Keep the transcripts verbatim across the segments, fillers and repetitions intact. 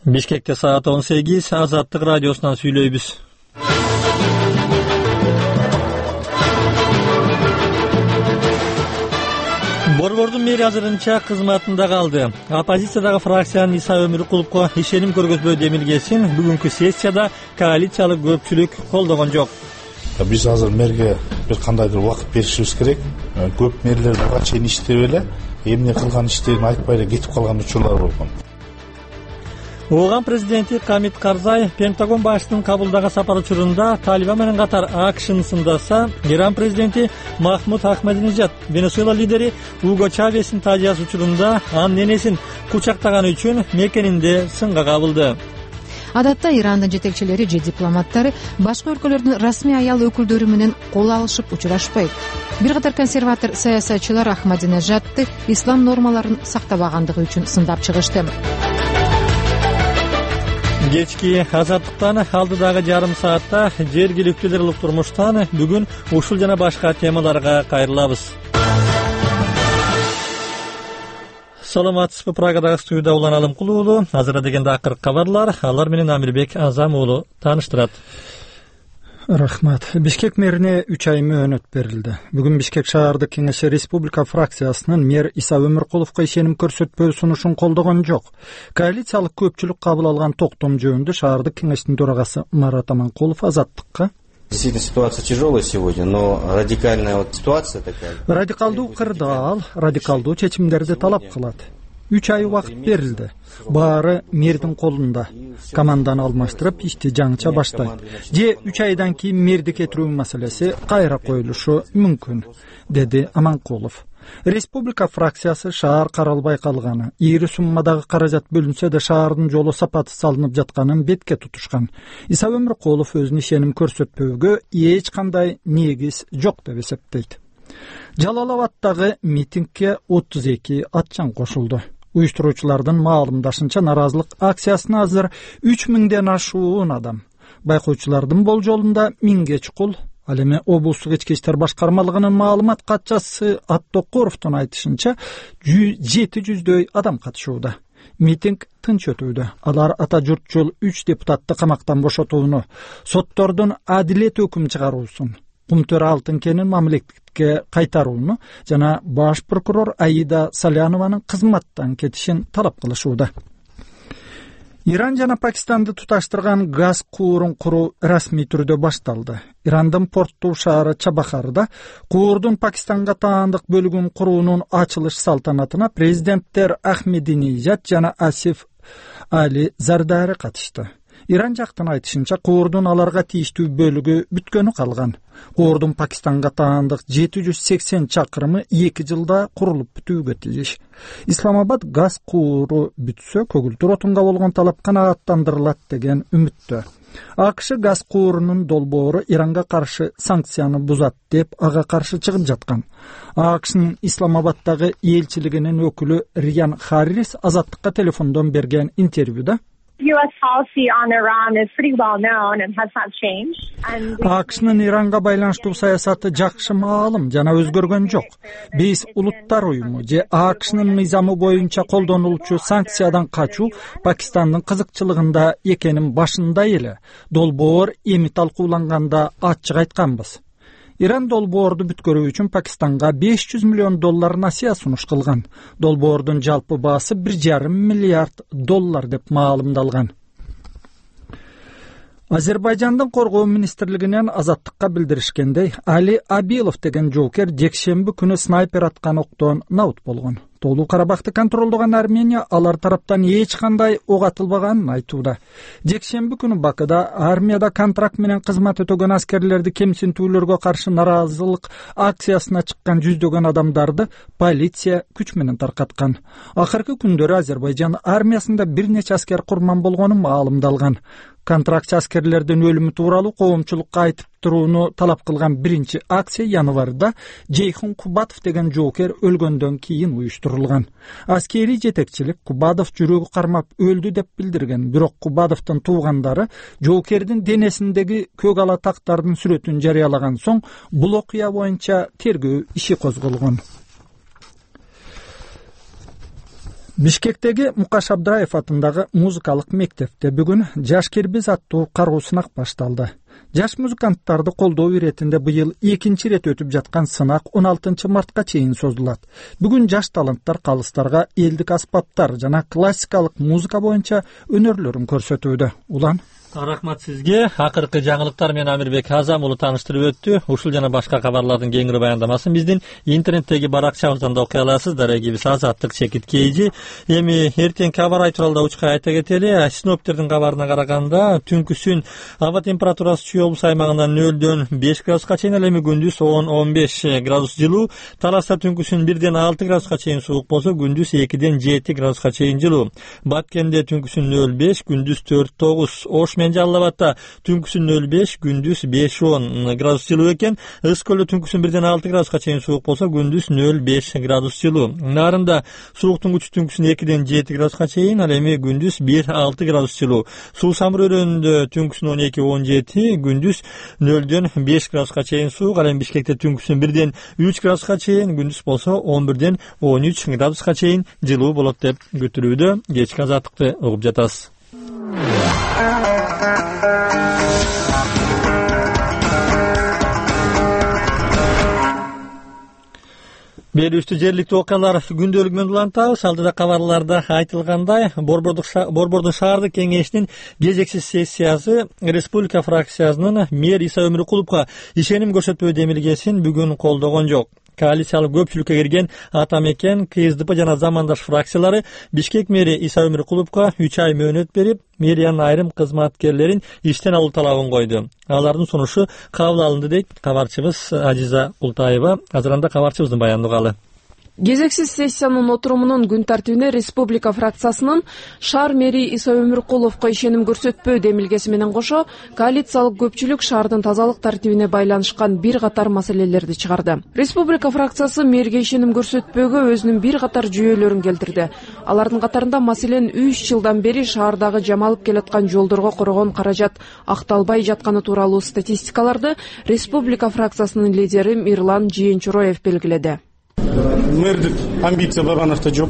Бишкекте саат он сегиз, Азаттык радиосунан сүйлөйбүз. Борбордун мэри азырынча кызматында калды. Оппозициядагы фракциянын Иса Өмүркуловго ишеним көргөзбөө демилгесин бүгүнкү сессияда коалициялык көпчүлүк колдогон жок. Биз азыр мэрге бир кандайдыр убакыт беришибиз керек. Көп мэрлер буга чейин иштеп эле эмне кылган иштерин айтпай эле кетип калган учурлар болгон. Ооган президенти Камит Карзай Пентагон башчысынын Кабулдагы сапар учурунда Талибан менен катар АКШны сындаса, Иран президенти Махмуд Ахмадинежад Венесуэла лидери Уго Чавестин тажыясы учурунда анын энесин кучактаганы үчүн мекенинде сынга кабылды. Адатта Ирандын жетекчилери же дипломаттары башка өлкөлөрдүн расмий аял өкүлдөрү менен кол алышып учурашпайт. Бир катар консерватор саясатчылар Ахмадинежадты ислам нормаларын сактабагандыгы үчүн сындап чыгышты. Кечки Азаттыктан алдыдагы жарым саатта жергиликтүү улуттук турмуштан бүгүн ушул жана башка темаларга кайрылабыз. Саламатсызбы, Прагадагы студияда Улан Алымкул уулу. Азыр дегенде акыркы кабарлар, алар менен Амирбек Азам уулу тааныштырат. Рахмат. Бишкек мэрине үч ай мөөнөт берилди. Бүгүн Бишкек шаардык кеңеши Республика фракциясынын мэр Иса Өмүркуловго ишеним көрсөтпөө сунушун колдогон жок. Коалициялык көпчүлүк кабыл алган токтом жөнүндө шаардык кеңештин төрагасы Марат Аманкулов Азаттыкка: Действительно, ситуация тяжелая сегодня, но радикальная вот ситуация такая. Радикалдуу кырдаал, радикалдуу чечимдерди талап кылат. Үч ай убакыт берилди. Баары мэрдин колунда. Команданы алмаштырып, ишти жаңыча баштайт. Же үч айдан кийин мэрди кетирүү маселеси кайра коюлушу мүмкүн, деди Аманкулов. Республика фракциясы шаар каралбай калганы, ийри суммадагы каражат бөлүнсө да шаардын жолу сапаты салынып жатканын бетке тутушкан. Иса Өмүркулов өзүнүн ишеним көрсөтпөөгө эч кандай негиз жок деп эсептейт. Жалал-Абадтагы митингге отуз эки атчан кошулду. Уюштуруучулардын маалымдашынча наразылык акциясына азыр үч миңден ашуун адам. Байкоочулардын болжолунда миңге чукул. Ал эми облустук ички иштер башкармалыгынын маалымат катчасы Аттокуровдун айтышынча жети жүздөй адам катышууда. Митинг тынч өтүүдө. Алар ата журтчул үч депутатты камактан бошотууну, соттордун адилет өкүм чыгаруусун, Кумтөр алтын кенин мамлекетке кайтарууну жана баш прокурор Аида Салянованын кызматтан кетишин талап кылышууда. Иран жана Пакистанды туташтырган газ куурун куруу расмий түрдө башталды. Ирандын порттуу шаары Чабахарда куурдун Пакистанга таандык бөлүгүн куруунун ачылыш салтанатына президенттер Ахмединежад жана Асиф Али Зардари катышты. Иран жактын айтышынча куурдун аларга тийиштүү бөлүгү бүткөнү калган. Куурдун Пакистанга таандык жети жүз сексен чакырымы эки жылда курулуп бүтүүгө тийиш. Исламабад газ кууру бүтсө көгүлтүр отунга болгон талап канааттандырылат деген үмүттө. АКШ газ куурунун долбоору Иранга каршы санкцияны бузат деп ага каршы чыгып жаткан. АКШнын Исламабадтагы элчилигинин өкүлү Риан Харрис Азаттыкка телефондон берген интервьюда U S policy on Iran is pretty well known and has not changed. АКШнын Иранга байланыштуу саясаты жакшы маалым жана өзгөргөн жок. Биз улуттар уюму же АКШнын мыйзамы боюнча колдонулчу санкциядан качуу Пакистандын кызыкчылыгында экенин башында эле долбоор эми талкууланганда ачык айтканбыз. Иран долбоорду бүткөрүү үчүн Пакистанга беш жүз миллион доллар насыя сунуш кылган. Долбоордун жалпы баасы бир жарым миллиард доллар деп маалымдалган. Азербайжандын коргоо министрлигинен Азаттыкка билдиришкендей, Али Абилов деген жоокер жекшемби күнү снайпер аткан октон наут болгон. Тоолуу Карабахты контролдогон Армения алар тараптан эч кандай ок атылбаганын айтууда. Жекшемби күнү Бакыда армияда контракт менен кызмат өтөгөн аскерлерди кемсинтүүлөргө каршы наразылык акциясына чыккан жүздөгөн адамдарды полиция күч менен таркаткан. Акыркы күндөрү Азербайжан армиясында бир нече аскер курман болгону маалымдалган. Контрактчы аскерлердин өлүмү тууралуу коомчулукка айтып турууну талап кылган биринчи акция январда Жейхун Кубатов деген жоокер өлгөндөн кийин уюштурулган. Аскери жетекчилик Кубатов жүрөгү кармап өлдү деп билдирген, бирок Кубатовдун туугандары жоокердин денесиндеги көк ала тактардын сүрөтүн жарыялаган соң бул окуя боюнча тергөө иши козголгон. Бишкектеги Мукаш Абдраев атындагы музыкалык мектепте бүгүн Жаш Кирбиз аттуу каргоо сынак башталды. Жаш музыканттарды колдоо иретинде быйыл экинчи ирет өтүп жаткан сынак он алтынчы мартка чейин созулат. Бүгүн жаш таланттар калыстарга элдик аспаптар жана классикалык музыка боюнча өнөрлөрүн көрсөтүүдө. Улан Рахмат сизге. Акыркы жаңылыктар менен Амирбек Азам улу тааныштырып өттү. Ушул жана башка кабарлардын кеңири баяндамасын биздин интернеттеги баракчабыздан да окуй аласыз. Дарегибиз Азаттык Чекит Кейжи. Эми эртеңки аба ырайы тууралуу да учка айта кетели. Синоптиктердин кабарына караганда түнкүсүн аба температурасы Чүй облус аймагында нөлдөн беш градуска чейин, эми күндүз он он беш градус жылуу. Таласта түнкүсүн бирден алты градуска чейин суук болсо, күндүз экиден жети градуска чейин жылуу. Баткенде түнкүсүн нөл беш, күндүз төрт тогуз. Ош Жалал Абадта түнкүсүн нөл беш, күндүз беш он градус жылуу экен. Ыс көлдө түнкүсүн бирден алты градуска чейин суук болсо, күндүз нөл беш градус жылуу. Нарында сууктун күчү түнкүсүн экиден жети градуска чейин, ал эми күндүз бир алты градус жылуу. Суу самыр өрөөнүндө түнкүсүн он эки он жети, күндүз нөлдөн беш градуска чейин суук. Ал эми Бишкекте түнкүсүн бирден үч градуска чейин, күндүз болсо он бирден он үч градуска чейин жылуу болот деп күтүлүүдө. Кечки азаттыкты угуп жатасыз. Берүүстү жергиликтүү окуялар күндөлүгү менен улантабыз. Алдыда кабарларда айтылгандай, Борбордун шаардык кеңешинин кезексиз сессиясы республика фракциясынын мэр Иса Өмүркуловго ишеним көрсөтпөө демилгесин бүгүн колдогон жок. Коалициялык көпчүлүккө кирген Атамекен, КСДП жана замандаш фракциялары Бишкек мэри Иса Өмүркуловго үч ай мөөнөт берип, мэриянын айрым кызматкерлерин иштен алуу талабын койду. Алардын сунушу кабыл алынды дейт кабарчыбыз Ажиза Култаева. Азырында кабарчыбыздын баянын угалы. Кезексиз сессиянын отурумунун күн тартибине республика фракциясынын шаар мэри Иса Өмүркуловго ишеним көрсөтпөө демилгеси менен кошо коалициялык көпчүлүк шаардын тазалык тартибине байланышкан бир катар маселелерди чыгарды. Республика фракциясы мэрге ишеним көрсөтпөөгө өзүнүн бир катар жүйөлөрүн келтирди. Алардын катарында маселен үч жылдан бери шаардагы жамалып келаткан жолдорго корогон каражат акталбай жатканы тууралуу статистикаларды республика фракциясынын лидери Мирлан Жыйынчуроев белгиледи. Мэрдик амбиция Бабановда жок.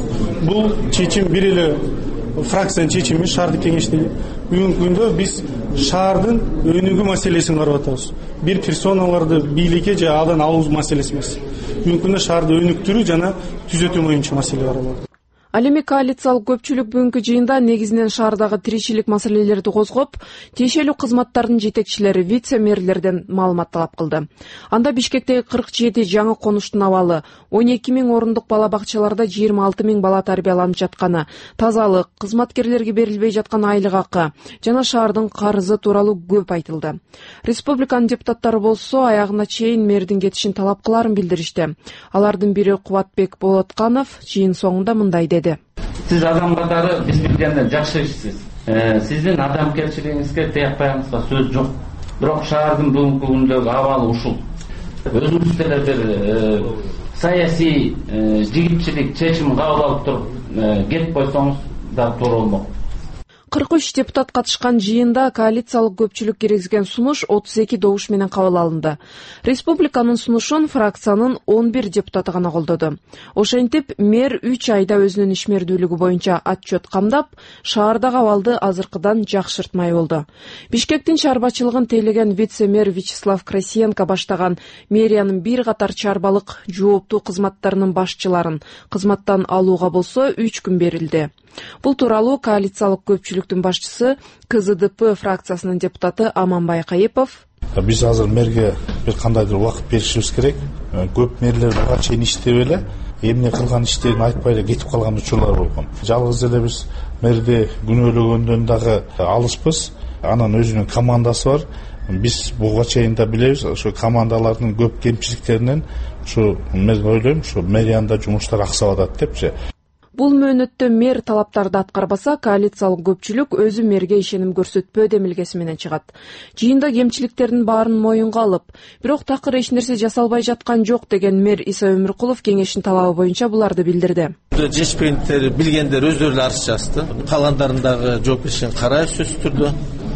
Бул чечим бир эле фракциянын чечими шаардык кеңештеги. Бүгүнкү күндө биз шаардын өнүгүү маселесин карап атабыз. Бир персоналарды бийликке же абдан алуу маселеси эмес. Бүгүнкү күндө шаарды өнүктүрүү жана түзөтүү боюнча маселе каралат. Ал эми коалициялык көпчүлүк бүгүнкү жыйында негизинен шаардагы тиричилик маселелерди козгоп, тиешелүү кызматтардын жетекчилери, вице-мэрлерден маалымат талап кылды. Анда Бишкектеги кырк жети жаңы конуштун абалы, он эки миң орундук бала бакчаларда жыйырма алты миң бала тарбияланып жатканы, тазалык, кызматкерлерге берилбей жаткан айлык акы жана шаардын карызы тууралуу көп айтылды. Республиканын депутаттары болсо аягына чейин мэрдин кетишин талап кылаарын билдиришти. Алардын бири Кубатбек Болотканов жыйын соңунда мындай деди. Сиз адам катары биз билгенден жакшы ишсиз. Сиздин адамгерчилигиңизге тыякпаганыңызга сөз жок. Бирок шаардын бүгүнкү күндөгү абалы ушул. Өзүңүз деле бир саясий жигитчилик чечим кабыл алып туруп кетип койсоңуз да туура болмок. кырк үч депутат катышкан жыйында коалициялык көпчүлүк киргизген сунуш отуз эки добуш менен кабыл алынды. Республиканын сунушун фракциянын он бир депутаты гана колдоду. Ошентип, мэр үч айда өзүнүн ишмердүүлүгү боюнча отчет камдап, шаардагы абалды азыркыдан жакшыртмай болду. Бишкектин чарбачылыгын тейлеген вице-мэр Вячеслав Красиенко баштаган мэриянын бир катар чарбалык жооптуу кызматтарынын башчыларын кызматтан алууга болсо үч күн берилди. Бул тууралуу коалициялык көпчүлүктүн башчысы КСДП фракциясынын депутаты Аманбай Кайыпов: Биз азыр мэрге бир кандайдыр убакыт беришибиз керек. Көп мэрлер буга чейин иштеп эле эмне кылган иштерин айтпай эле кетип калган учурлар болгон. Жалгыз эле биз мэрди күнөөлөгөндөн дагы алыспыз. Анан өзүнүн командасы бар. Биз буга чейин да билебиз, ошо командалардын көп кемчиликтеринен ушу мен ойлойм, ушу мэриянда жумуштар аксап атат депчи. Бул мөөнөттө мэр талаптарды аткарбаса, коалициялык көпчүлүк өзү мэрге ишеним көрсөтпөө демилгеси менен чыгат. Жыйында кемчиликтердин баарын моюнга алып, бирок такыр эч нерсе жасалбай жаткан жок деген мэр Иса Өмүркулов кеңештин талабы боюнча буларды билдирди. Жетишпегендер, билгендер өздөрү эле арыз жазды. Калгандарындагы жоопкерчилигин карайбыз сөзсүз түрдө.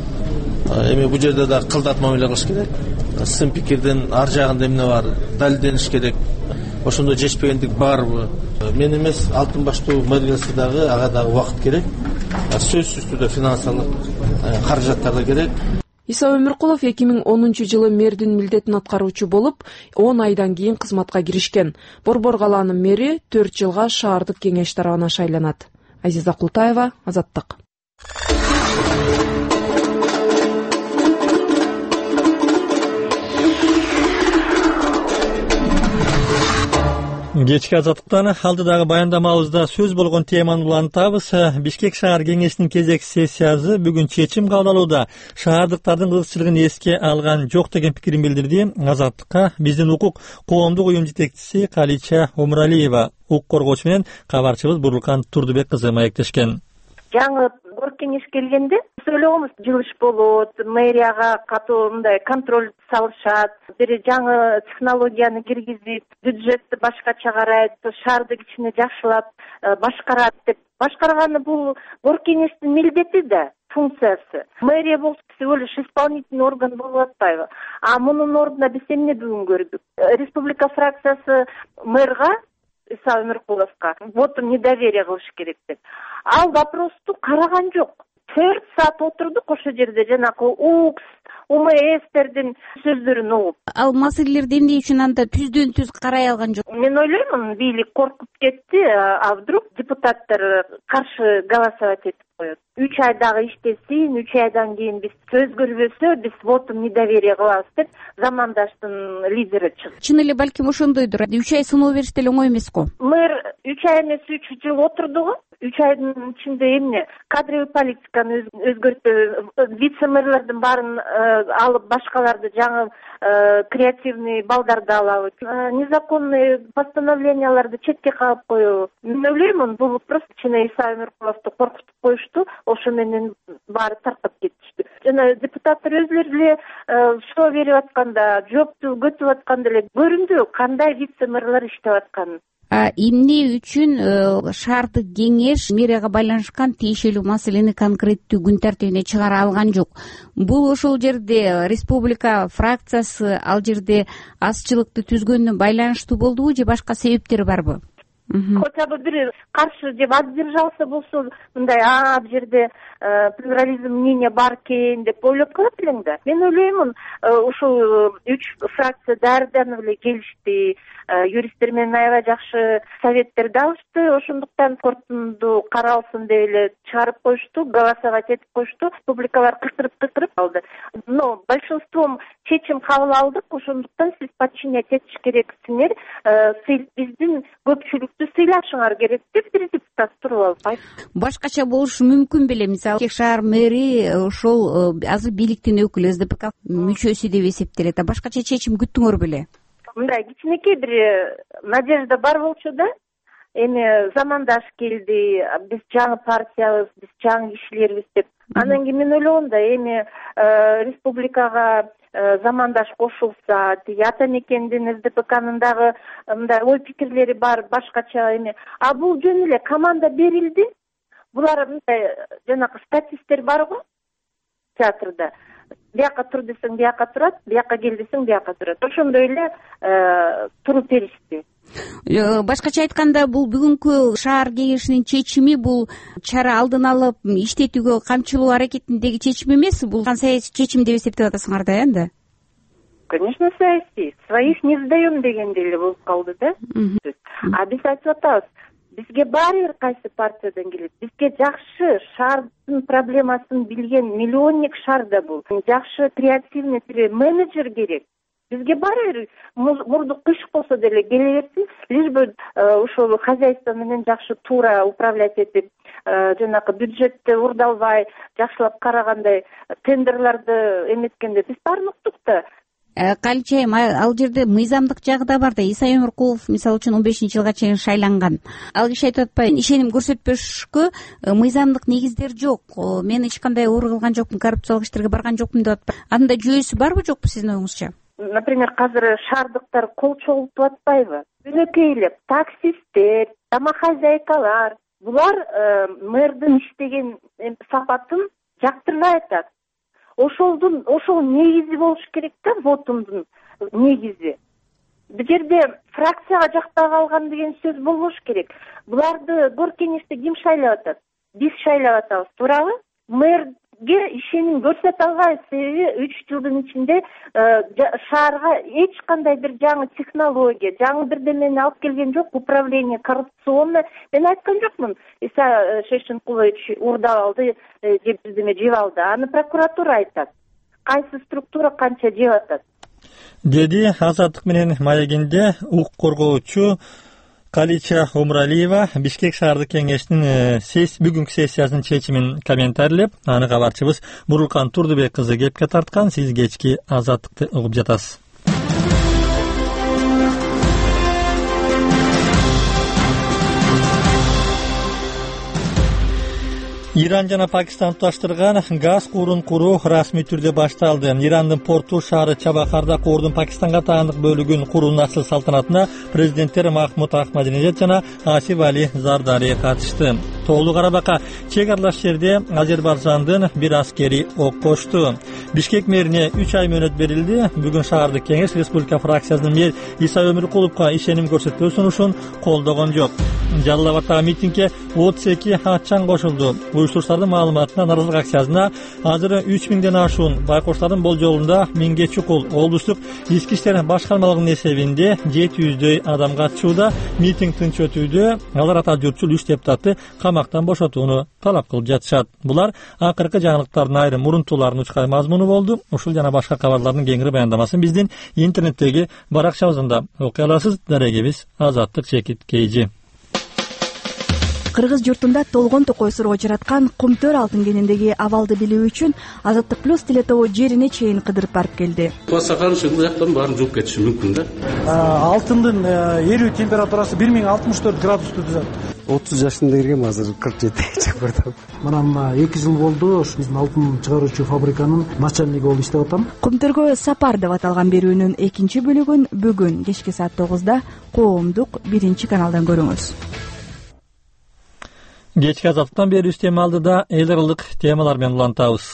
Эми бул жерде да кылдат мамиле кылыш керек. Сиздин пикирдин ар жагында эмне бар, далилдениш керек. ошондо жетишпегендик барбы? Мен эмес, алтын баштуу мэриясы дагы ага дагы убакыт керек. Сөзсүз түрдө финансылык каражаттар да керек. Иса Өмүркулов эки миң онунчу жылы мэрдин милдетин аткаруучу болуп, он айдан кийин кызматка киришкен. Борбор калаанын мэри төрт жылга шаардык кеңеш тарабынан шайланат. Азиза Култаева, Азаттык. Кечки Азаттыктан алдыдагы баяндамабызда сөз болгон теманы улантабыз. Бишкек шаар кеңешинин кезекти сессиясы бүгүн чечим кабыл алууда. Шаардыктардын кызыкчылыгын эске алган жок деген пикирин билдирди. Азаттыкка биздин укук коомдук уюм жетекчиси Калича Омуралиева, укук коргоочу менен кабарчыбыз Бурлукан Турдубек кызы маектешкен. Жаңы борбор кеңеш келгенде сөйлөгөнбүз, жылыш болот, мэрияга катуу мындай контроль салышат, бир жаңы технологияны киргизип, бюджетти башкача карайт, шаарды кичине жакшылап башкарат деп. Башкарганы бул борбор кеңештин милдети да, функциясы. Мэрия болсо всего лишь исполнительный орган болуп атпайбы. А мунун ордуна биз эмне бүгүн көрдүк? Республика фракциясы мэрга Иса Өмүркуловго вотун недоверие кылыш керек деп. Ал вопросту караган жок. төрт саат отурдук ошол жерде, жанагы УКС, УМСтердин сөздөрүн угуп. Ал маселелерди эмне үчүн анда түздөн түз карай алган жок? Мен ойлоймун, бийлик коркуп кетти, а вдруг депутаттар каршы голосовать этип коет. үч айдагы иштесин, үч айдан кийин биз өзгөрбөсө, биз вотун недоверие кылабыз деп замандаштын лидери чыгып. Чын эле балким ошондойдур. үч ай сыноо бериш деле оңой эмес го. Мэр үч ай эмес үч жыл отурду го. үч айдын ичинде эмне кадровый политиканы өзгөртпө, вице-мэрлердин баарын алып, башкаларды жаңы креативный балдарды алабы, незаконный постановленияларды четке кагып коебу. Мен ойлоймун, бул просто кичине Иса Өмүркуловду коркутуп коюшту, ошо менен баары тартып кетишти. Жана депутаттар өзлөрү эле соо берип атканда, жоопту көтүп атканда эле көрүндү кандай вице-мэрлер иштеп атканын. Эмне үчүн шаардык кеңеш мэрияга байланышкан тиешелүү маселени конкреттүү күн тартибине чыгара алган жок? Бул ошол жерде республика фракциясы ал жерде азчылыкты түзгөнүнө байланыштуу болдубу же башка себептери барбы? Хотя бы бир каршы же воздержался болсо, мындай а бул жерде плюрализм мнения бар экен деп ойлоп калат элең да. Мен ойлоймун, ушул үч фракция даярданып эле келишти, юристтер менен аябай жакшы советтерди алышты, ошондуктан корутунду каралсын деп эле чыгарып коюшту, голосовать этип коюшту, республикалар кыйкырып-кыйкырып алды. Но большинством чечим кабыл алдык, ошондуктан сиз подчинять этиш керексиңер, биздин көпчүлүктү сыйлашыңар керек деп бир депутат туруп алып. Башкача болушу мүмкүн беле? Мисалы, Кечки шаар мэри ошол азыр бийликтин өкүлү, СДПК мүчөсү деп эсептелет. Башкача чечим күттүңөр беле? Мындай кичинекей бир надежда бар болчу да. Эми замандаш келди, биз жаңы партиябыз, биз жаңы кишилербиз деп. Анан кийин мен ойлогом да, эми республикага замандаш кошулса, ата мекендин СДПКнын дагы мындай ой пикирлери бар, башкача эми. А бул жөн эле команда берилди. Булар мындай жанагы статисттер бар го театрда. Бияка тур десең бияка турат, бияка кел десең бияка турат. Ошондой эле туруп беришти. Башкача айтканда, бул бүгүнкү шаар кеңешинин чечими бул чара алдын алып иштетүүгө камчылоо аракетиндеги чечим эмес, бул саясий чечим деп эсептеп атасыңар да, энди? Конечно, саясий. Своих не сдаем дегенде эле болуп калды да. А биз айтып атабыз, бизге баары бир кайсы партиядан келет. Бизге жакшы шаардын проблемасын билген миллионник шаарда бул. Жакшы креативный менеджер керек. Бизге баары бир мурду кыш болсо деле келе берсин, лишь бы ошол хозяйство менен жакшы туура управлять этип, жанагы бюджетти урдалбай, жакшылап карагандай тендерларды эметкенде биз баарын уктук да. Калчайым, ал жерде мыйзамдык жагы да бар да. Иса Өмүркулов мисалы үчүн он бешинчи жылга чейин шайланган. Ал киши айтып атпайбы, ишеним көрсөтпөшкө мыйзамдык негиздер жок. Мен эч кандай оор кылган жокмун, коррупциялык иштерге барган жокмун деп атпайбы. Анда жүйөсү барбы жокпу сиздин оюңузча? Например, казыр шаардыктар кол чогултуп атпайбы? Өнөкөйлөп таксисттер, домохозяйкалар, булар мэрдин иштеген сапатын жактырбай атат. Ошолдун ошол негизи болуш керек да, вотумдун негизи. бул жерде фракцияга жактап алган деген сөз болбош керек. Буларды Гор кеңеште ким шайлап атат? Биз шайлап атабыз, туурабы? Мэрге ишеним көрсөтө албайбыз, себеби үч жылдын ичинде шаарга эч кандай бир жаңы технология, жаңы бирдемени алып келген жок. Управление коррупционный. Мен айткан жокмун, Иса Шейшенкулович уурдап алды, же бирдеме жеп алды. Аны прокуратура айтат. Кайсы структура канча жеп атат? Деди Азаттык менен маегинде укук коргоочу Калича Умралиева Бишкек шаардык кеңешинин бүгүнкү сессиясынын чечимин комментарийлеп, аны кабарчыбыз Бурулкан Турдубек кызы кепке тарткан. Сиз кечки Азаттыкты угуп жатасыз. Иран жана Пакистан туташтырган газ куурун куруу расмий түрдө башталды. Ирандын порту шаары Чабахарда куурдун Пакистанга таандык бөлүгүн куруунун ачылыш салтанатына президенттер Махмуд Ахмадинежад жана Асиф Али Зардари катышты. Тоолуу Карабакка чек аралаш жерде Азербайжандын бир аскери ок кошту. Бишкек мэрине үч ай мөөнөт берилди. Бүгүн шаардык кеңеш республика фракциясынын мэр Иса Өмүркуловго ишеним көрсөтүү сунушун колдогон жок. Жалал Абадтагы митингге отуз эки атчан кошулду. Уюштуруучулардын маалыматына наразылык акциясына азыр үч миңден ашуун, байкоштардын болжолунда миңге чукул облустук ички иштер башкармалыгынын эсебинде жети жүздөй адам катышууда. Митинг тынч өтүүдө. Алар ата журтчул үч депутатты камактан бошотууну талап кылып жатышат. Булар акыркы жаңылыктардын айрым мурунтууларын учкай мазмуну болду. Ушул жана башка кабарлардын кеңири баяндамасын биздин интернеттеги баракчабызында окуй аласыз. Дарегибиз Азаттык Чекит Кейжи. Кыргыз журтунда толгон токой суроо жараткан Кумтөр алтын кенендеги абалды билүү үчүн Азаттык плюс телетобу жерине чейин кыдырып барып келди. Басакан ушул жактан баарын жууп кетиши мүмкүн да. Алтындын эрүү температурасы бир миң алтымыш төрт градусту түзөт. отуз жашында киргем, азыр кырк жети чакырдым. Мына мына эки жыл болду биздин алтын чыгаруучу фабриканын начальниги болуп иштеп атам. Кумтөргө сапар деп аталган берүүнүн экинчи бөлүгүн бүгүн кечки саат тогузда коомдук биринчи каналдан көрүңүз. Кечки Азаттыктан бери үстем алдыда эл аралык темалар менен улантабыз.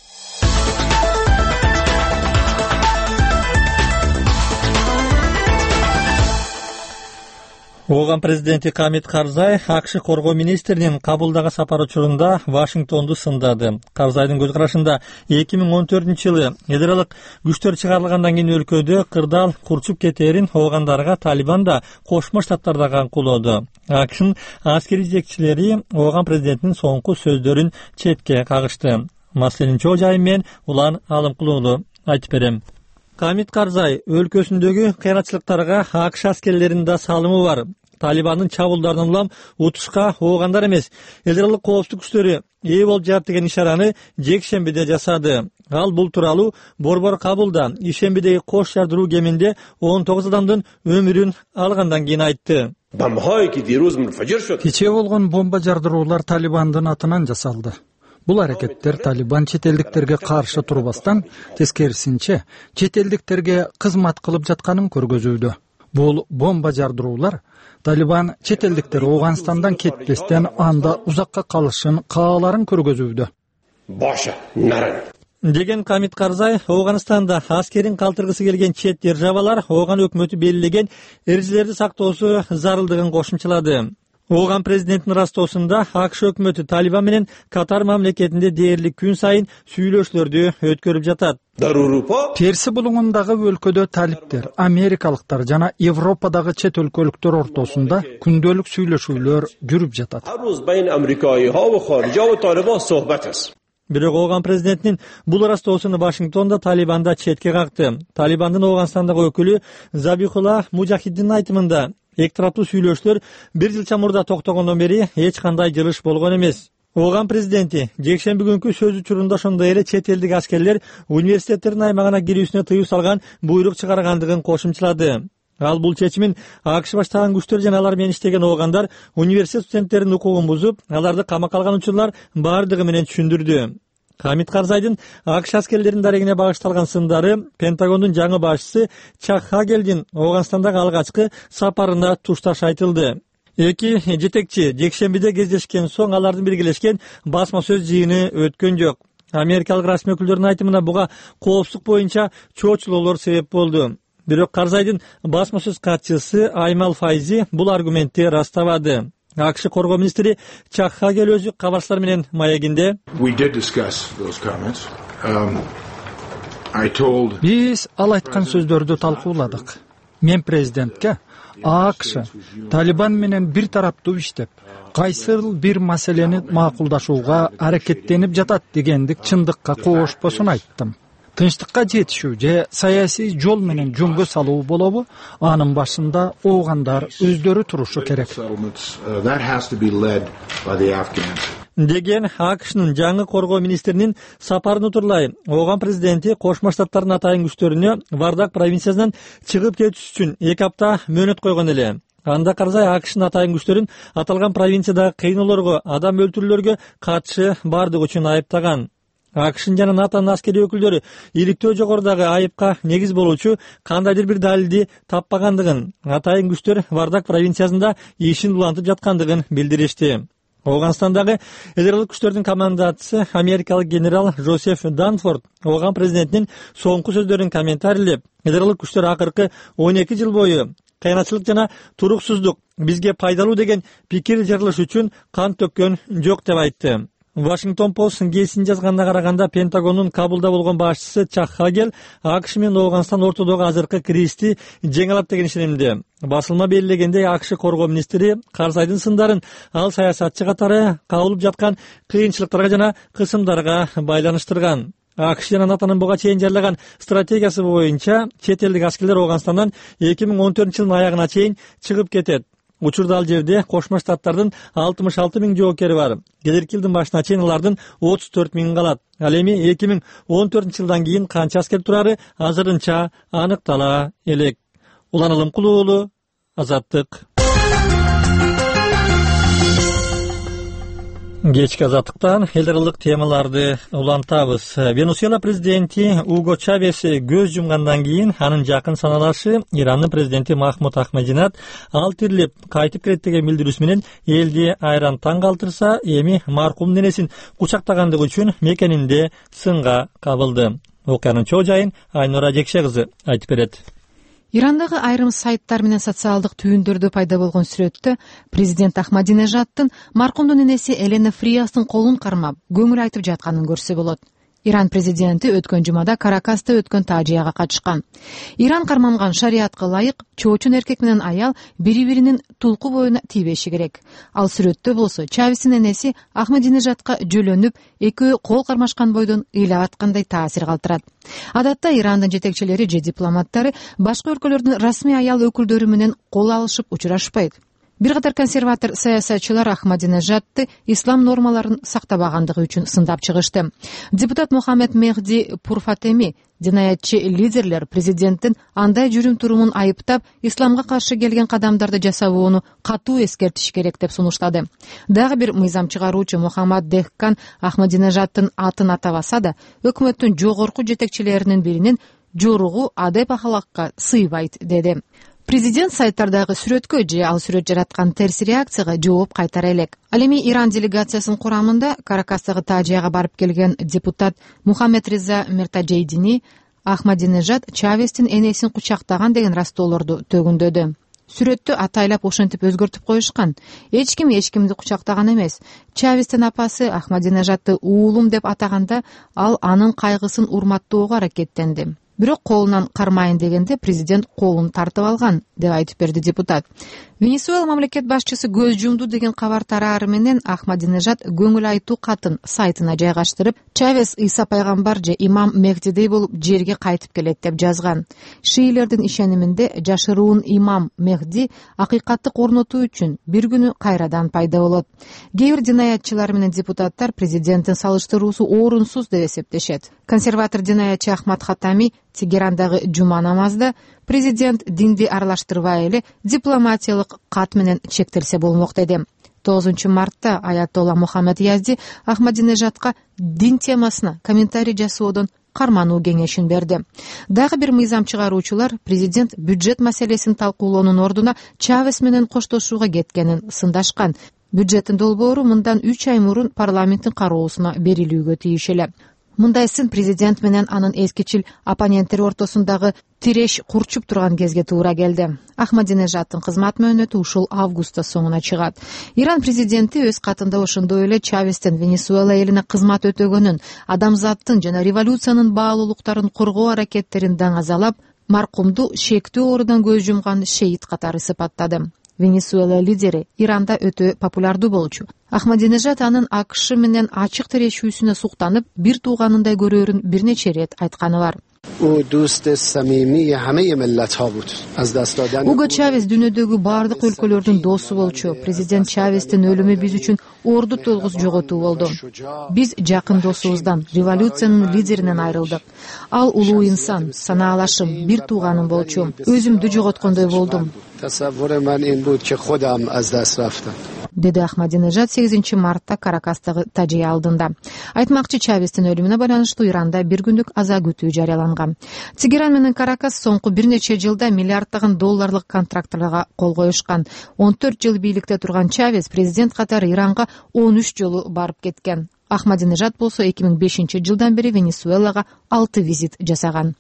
Ооган президенти Хамид Карзай АКШ коргоо министринин Кабулдагы сапары учурунда Вашингтонду сындады. Карзайдын көз карашында эки миң он төртүнчү жылы эл аралык күчтөр чыгарылгандан кийин өлкөдө кырдаал курчуп кетерин оогандарға Талибан да Кошмо Штаттарда каңкулоду. АКШнын аскери жетекчилери Ооган президентинин соңку сөздөрүн четке кагышты. Маселенин чоо жайы менен улан алым кылууну айтып берем. Хамид Карзай өлкөсүндөгү кыйратчылыктарга АКШ аскерлеринин да салымы бар. Талибандын чабуулдарынан улам утушка оогандар эмес, эл аралык коопсуздук күчтөрү ээ болуп жатат деген ишараны жекшембиде жасады. Ал бул тууралуу Борбор Кабулда ишембидеги кош жардыруу кеминде он тогуз адамдын өмүрүн алгандан кийин айтты. Кечээ болгон бомба жардыруулар Талибандын атынан жасалды. Бул аракеттер Талибан чет элдиктерге каршы турбастан, тескерисинче чет элдиктерге кызмат кылып жатканын көргөзүүдө. Бул бомба жардыруулар Талибан чет элдиктер Ооганстандан кетпестен анда узакка калышын кааларын көргөзүүдө. Баша наран деген Хамид Карзай Ооганстанда аскерин калтыргысы келген чет державалар Ооган өкмөтү белгилеген эрежелерди сактоосу зарылдыгын кошумчалады. Ооган президентинин растоосунда АКШ өкмөтү Талибан менен Катар мамлекетинде дээрлик күн сайын сүйлөшүүлөрдү өткөрүп жатат. Перси булуңундагы өлкөдө талиптер, америкалыктар жана Европадагы чет өлкөлүктөр ортосунда күндөлүк сүйлөшүүлөр жүрүп жатат. Бирок Ооган президентинин бул растоосуну Вашингтонда Талибанда четке какты. Талибандын Ооганстандагы өкүлү Забихулла Мужахиддин айтымында эки тараптуу сүйлөшүүлөр бир жылча мурда токтогондон бери эч кандай жылыш болгон эмес. Ооган президенти жекшемби күнкү сөз учурунда ошондой эле чет элдик аскерлер университеттердин аймагына кирүүсүнө тыюу салган буйрук чыгаргандыгын кошумчалады. Ал бул чечимин АКШ баштаган күчтөр жана алар менен иштеген оогандар университет студенттеринин укугун бузуп, аларды камакка алган учурлар бардыгы менен түшүндүрдү. Хамид Карзайдын АКШ аскерлеринин дарегине багышталган сындары Пентагондун жаңы башчысы Чак Хагелдин Ооганстандагы алгачкы сапарына тушташ айтылды. Эки жетекчи жекшембиде кездешкен соң алардын биргелешкен басма сөз жыйыны өткөн жок. Америкалык расмий өкүлдөрдүн айтымына буга коопсуздук боюнча чоочулоолор себеп болду. бирок Карзайдын басма сөз катчысы Аймал Файзи бул аргументти растабады. АКШ коргоо министри Чак Хагел өзү кабарчылар менен маегинде биз ал айткан сөздөрдү талкууладык. Мен президентке АКШ Талибан менен бир тараптуу иштеп, кайсыл бир маселени макулдашууга аракеттенип жатат дегендик чындыкка коошпосун айттым. Тынчтыкка жетишүү же саясий жол менен жөнгө салуу болобу, анын башында оогандар өздөрү турушу керек деген АКШнын жаңы коргоо министринин сапарын утурлай ооган президенти Кошмо Штаттардын атайын күчтөрүнө Вардак провинциясынан чыгып кетиш үчүн эки апта мөөнөт койгон эле. Анда Карзай АКШнын атайын күчтөрүн аталган провинциядагы кыйноолорго, адам өлтүрүүлөргө катышы бардыгы үчүн айыптаган. АКШнын жана НАТОнун аскерий өкүлдөрү иликтөө жогорудагы айыпка негиз болуучу кандайдыр бир далилди таппагандыгын, атайын күчтөр Вардак провинциясында ишин улантып жаткандыгын билдиришти. Ооганстандагы ядеролук күчтөрдүн командачысы америкалык генерал Жозеф Данфорд ооган президентинин соңку сөздөрүн комментарийлеп, ядеролук күчтөр акыркы он эки жыл бою кыянатчылык жана туруксуздук бизге пайдалуу деген пикир жарылыш үчүн кан төккөн жок деп айтты. Вашингтон Пост гезитин жазганына караганда Пентагондун Кабулда болгон башчысы Чак Хагел АКШ менен Ооганстан ортодогу азыркы кризисти жеңе алат деген ишенимде. Басылма белгилегендей АКШ коргоо министри Карзайдын сындарын ал саясатчы катары кабылып жаткан кыйынчылыктарга жана кысымдарга байланыштырган. АКШ жана НАТОнун буга чейин жарыяган стратегиясы боюнча чет элдик аскерлер Ооганстандан эки миң он төртүнчү жылдын аягына чейин чыгып кетет. Учурда ал жерде Кошмо Штаттардын алтымыш алты миң жоокери бар. Келерки жылдын башына чейин алардын отуз төрт миң калат. Ал эми эки миң он төртүнчү жылдан кийин канча аскер турары азырынча аныктала элек. Улан Алымкулуу уулу, Азаттык. Кечки Азаттыктан эл аралык темаларды улантабыз. Венесуэла президенти Уго Чавес көз жумгандан кийин анын жакын саналашы Ирандын президенти Махмуд Ахмадинежад ал тирилип кайтып келет деген билдирүүсү менен элди айран таң калтырса, эми маркумдун энесин кучактагандыгы үчүн мекенинде сынга кабылды. Окуянын чоо жайын Айнура Жекше кызы айтып берет. Ирандагы айрым сайттар менен социалдык түйүндөрдө пайда болгон сүрөттө президент Ахмадинежадтын маркумдун энеси Элена Фриастын колун кармап, көңүл айтып жатканын көрсө болот. Иран президенти өткөн жумада Каракаста өткөн тажияга катышкан. Иран карманган шариатка ылайык чоочун эркек менен аял бири-биринин тулку боюна тийбеши керек. Ал сүрөттө болсо Чавестин энеси Ахмадинежадка жөлөнүп, экөө кол кармашкан бойдон ыйлап аткандай таасир калтырат. Адатта Ирандын жетекчилери же дипломаттары башка өлкөлөрдүн расмий аял өкүлдөрү менен кол алышып учурашпайт. Бир катар консерватор саясатчылар Ахмадинежадты ислам нормаларын сактабагандыгы үчүн сындап чыгышты. Депутат Мухаммед Мехди Пурфатеми динаятчы лидерлер президенттин андай жүрүм-турумун айыптап, исламга каршы келген кадамдарды жасабоону катуу эскертиш керек деп сунуштады. Дагы бир мыйзам чыгаруучу Мухаммад Дехкан Ахмадинежадтын атын атабаса да, өкмөттүн жогорку жетекчилеринин биринин жоругу адеп ахалакка сыйбайт деди. Президент сайттардагы сүрөткө же ал сүрөт жараткан терс реакцияга жооп кайтара элек. Ал эми Иран делегациясынын курамында Каракастагы тажияга барып келген депутат Мухаммед Реза Мертажейдини Ахмадинежад Чавестин энесин кучактаган деген растоолорду төгүндөдү. Сүрөттү атайлап ошентип өзгөртүп коюшкан. Эч ким эч кимди кучактаган эмес. Чавестин апасы Ахмадинежадты уулум деп атаганда ал анын кайгысын урматтоого аракеттенди. Бирок колунан кармайын дегенде президент колун тартып алган деп айтып берди депутат. Венесуэла мамлекет башчысы көз жумду деген кабар тарары менен Ахмадинежад көңүл айтуу катын сайтына жайгаштырып, Чавес Иса пайгамбар же имам Мехдидей болуп жерге кайтып келет деп жазган. Шиилердин ишениминде жашыруун имам Мехди акыйкаттык орнотуу үчүн бир күнү кайрадан пайда болот. Кээ бир динаятчылар менен депутаттар президенттин салыштыруусу орунсуз деп эсептешет. Консерватор динаятчы Ахмад Хатами Тегерандагы жума намазда президент динди аралаштырбай эле дипломатиялык кат менен чектелсе болмок деди. тогузунчу мартта Аятолла Мухаммед Язди Ахмадинежадка дин темасына комментарий жасоодон кармануу кеңешин берди. Дагы бир мыйзам чыгаруучулар президент бюджет маселесин талкуулоонун ордуна Чавес менен коштошууга кеткенин сындашкан. Бюджеттин долбоору мындан үч ай мурун парламенттин кароосуна берилүүгө тийиш эле. Мындай сын президент менен анын эскичил оппоненттери ортосундагы тиреш курчуп турган кезге туура келди. Ахмадинежадтын кызмат мөөнөтү ушул августта соңуна чыгат. Иран президенти өз катында ошондой эле Чавестин Венесуэла элине кызмат өтөгөнүн, адамзаттын жана революциянын баалуулуктарын коргоо аракеттерин даңазалап, маркумду шектүү оорудан көз жумган шейит катары сыпаттады. Венесуэла лидери Иранда өтө популярдуу болчу. Ахмадинежад анын АКШ менен ачык тирешүүсүнө суктанып, бир тууганындай көрөөрүн бир нече ирет айтканы бар. Уго Чавес дүйнөдөгү баардык өлкөлөрдүн досу болчу. Президент Чавестин өлүмү биз үчүн орду толгуз жоготуу болду. Биз жакын досубуздан, революциянын лидеринен айрылдык. Ал улуу инсан, санаалашым, бир тууганым болчу. Өзүмдү жоготкондой болдум, деди Ахмадинежад сегизинчи мартта Каракастагы тажия алдында. Айтмакчы, Чавестин өлүмүнө байланыштуу Иранда бир күндүк аза күтүү жарыяланган. Тегеран менен Каракас соңку бир нече жылда миллиарддаган долларлык контрактларга кол коюшкан. он төрт жыл бийликте турган Чавес президент катары Иранга он үч жолу барып кеткен. Ахмадинежад болсо эки миң бешинчи жылдан бери Венесуэлага алты визит жасаган.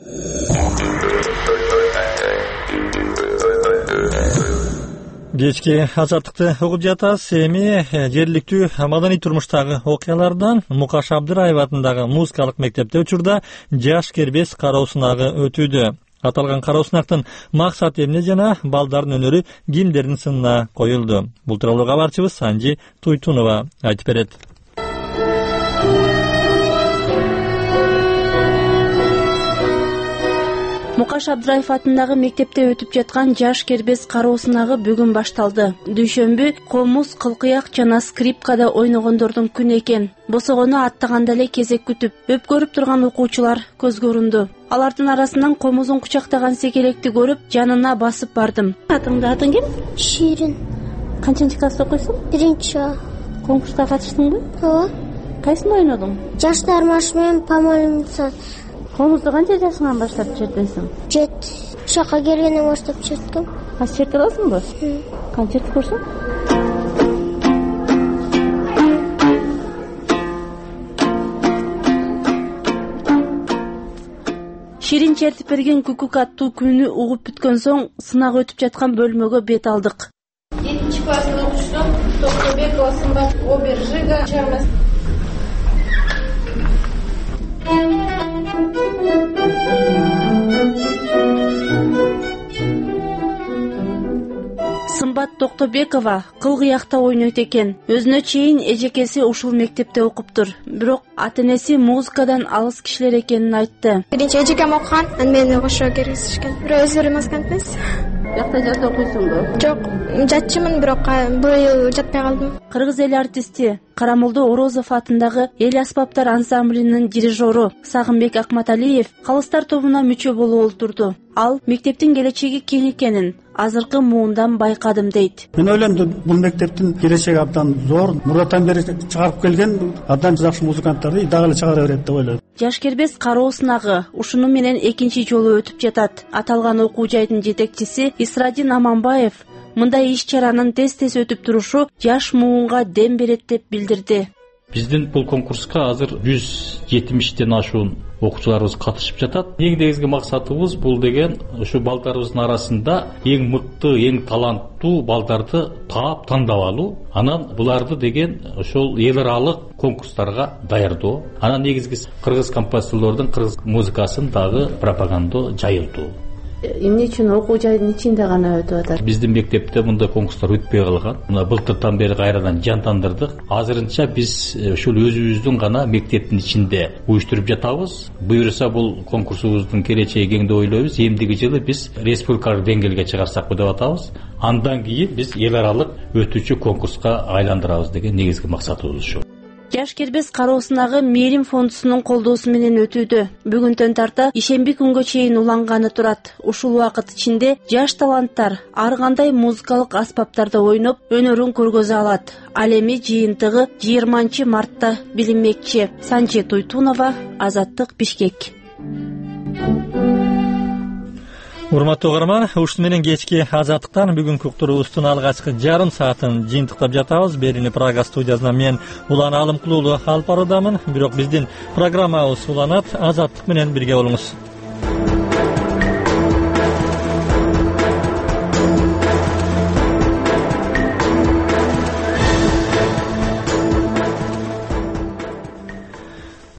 Кечки азаттыкты угуп жатасыз. Эми жергиликтүү маданий турмуштагы окуялардан Мукаш Абдыраев атындагы музыкалык мектепте учурда жаш кербес кароо сынагы өтүүдө. Аталган кароо сынактын максаты эмне жана балдардын өнөрү кимдердин сынына коюлду? Бул тууралуу кабарчыбыз Санжи Туйтунова айтып берет. Мукаш Абдыраев атындагы мектепте өтүп жаткан жаш кербес кароо сынагы бүгүн башталды. Дүйшөмбү комуз, кылкыяк жана скрипкада ойногондордун күнү экен. Босогону аттаганда эле кезек күтүп, өпкөрүп турган окуучулар көзгө урунду. Алардын арасынан комузун кучактаган секелекти көрүп, жанына басып бардым. Атыңды атың ким? Ширин. Канчынчы класста окуйсуң? Биринчи. Конкурска катыштыңбы? Ооба. Кайсыны ойнодуң? Жаштар маршы менен помолимся. Комузду канча жашыңан баштап чертесиң? Жети. Шака келгенден баштап черткем. А черте аласыңбы? Кантип чертип көрсөң? Ширин чертип берген күкүк аттуу күнү угуп бүткөн соң сынак өтүп жаткан бөлмөгө бет алдык. жетинчи класста окуштум. Токтобекова Сымбат Обержига чармас. Сымбат Токтобекова кылгыякта ойнойт экен. Өзүнө чейин эжекеси ушул мектепте окуптур. Бирок ата-энеси музыкадан алыс кишилер экенин айтты. Биринчи эжекем окуган, анан мени кошо киргизишкен. Бирок өздөрү музыкант эмес. Биякта жат окуйсуңбу? Жок, жатчымын, бирок быйыл жатпай калдым. Кыргыз эл артисти Карамолдо Орозов атындагы эл аспаптар ансамблинин дирижеру Сагынбек Акматалиев калыстар тобуна мүчө болуп олтурду. Ал мектептин келечеги кең экенин азыркы муундан байкадым дейт. Мен ойлойм, бул мектептин келечеги абдан зор. Мурдатан бери чыгарып келген абдан жакшы музыканттарды дагы эле чыгара берет деп ойлойм. Жаш кербес кароо сынагы ушуну менен экинчи жолу өтүп жатат. Аталган окуу жайдын жетекчиси Исрадин Аманбаев мындай иш-чаранын тез-тез өтүп турушу жаш муунга дем берет деп билдирди. Биздин бул конкурска азыр жүз жетимиштен ашуун окуучуларыбыз катышып жатат. Эң негизги максатыбыз бул деген ушу балдарыбыздын арасында эң мыкты, эң таланттуу балдарды таап тандап алуу, анан буларды деген ошол эл аралык конкурстарга даярдоо, анан негизгиси кыргыз композиторлордун кыргыз музыкасын дагы пропаганда жайылтуу. Эмне үчүн окуу жайдын ичинде гана өтүп атат? Биздин мектепте мындай конкурстар өтпөй калган. Мына былтыртан бери кайрадан жандандырдык. Азырынча биз ушул өзүбүздүн гана мектептин ичинде уюштуруп жатабыз. Буюрса бул конкурсубуздун келечеги кең деп ойлойбуз. Эмдиги жылы биз республикалык деңгээлге чыгарсакпы деп атабыз. Андан кийин биз эл аралык өтүүчү конкурска айландырабыз деген негизги максатыбыз ушул. Жаш кербес кароо сынагы Мээрим фондусунун колдоосу менен өтүүдө. Бүгүнтөн тарта ишемби күнгө чейин уланганы турат. Ушул убакыт ичинде жаш таланттар ар кандай музыкалык аспаптарда ойноп, өнөрүн көргөзө алат. Ал эми жыйынтыгы жыйырманчы мартта билинмекчи. Санжи Туйтунова, Азаттык, Бишкек. урматтуу угарман, ушуну менен кечки Азаттыктан бүгүнкү уктуруубуздун алгачкы жарым саатын жыйынтыктап жатабыз. Берини Прага студиясынан мен Улан Алымкулуу алып баруудамын. Бирок биздин программабыз уланат. Азаттык менен бирге болуңуз.